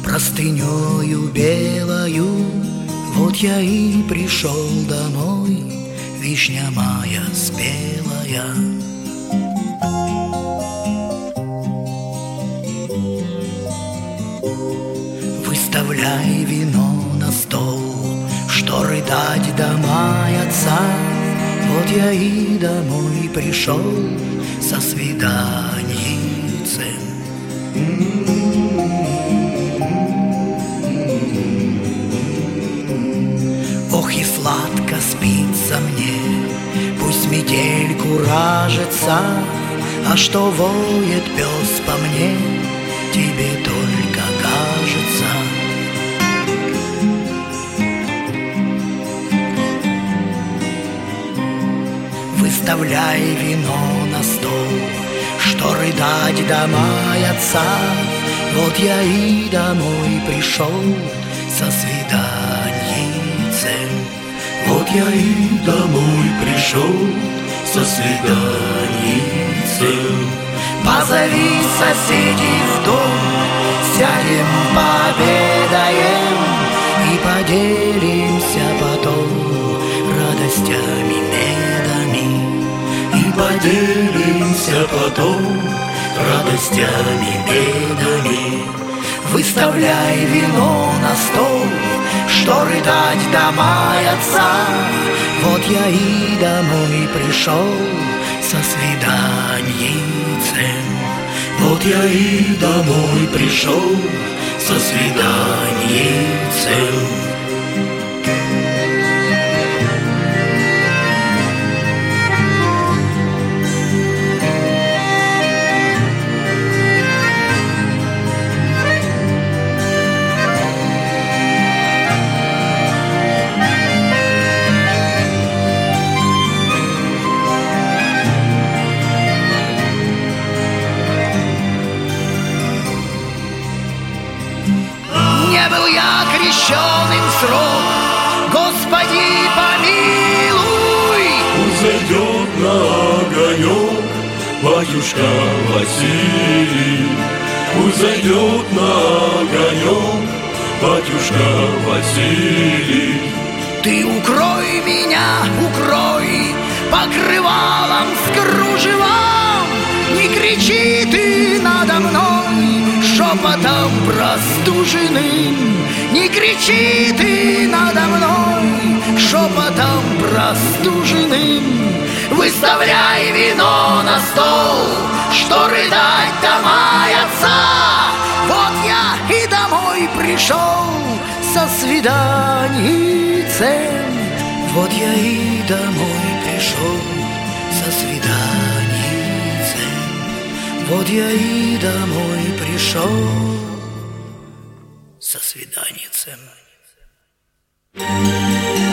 простынёю белою. Вот я и пришел домой, вишня моя спелая. Выставляй вино на стол, что рыдать да маяться. Вот я и домой пришел со свиданьицем. Ох, и сладко спится мне, пусть метель куражится, а что воет пес по мне, тебе только кажется. Выставляй вино на стол, что рыдать да маяться. Вот я и домой пришел со свиданьицем. Вот я и домой пришел со свиданьицем. Позови соседей в дом, сядем, пообедаем и поделимся потом радостями, медами. И поделимся потом радостями, медами. Выставляй вино на стол, что рыдать да маяться. Вот я и домой пришел со свиданьицем. Вот я и домой пришел со свиданьицем. Не был я крещеным в срок, Господи, помилуй. Пусть зайдет на огонек батюшка Василий. Пусть зайдет на огонек батюшка Василий. Ты укрой меня, укрой покрывалом с кружевом. Не кричи ты надо мной шепотом простуженным. Не кричи ты надо мной шепотом простуженным. Выставляй вино на стол, что рыдать да маяться. Вот я и домой пришел со свиданьицем. Вот я и домой пришел со свиданьицем. Вот я и домой пришел со свиданьицем.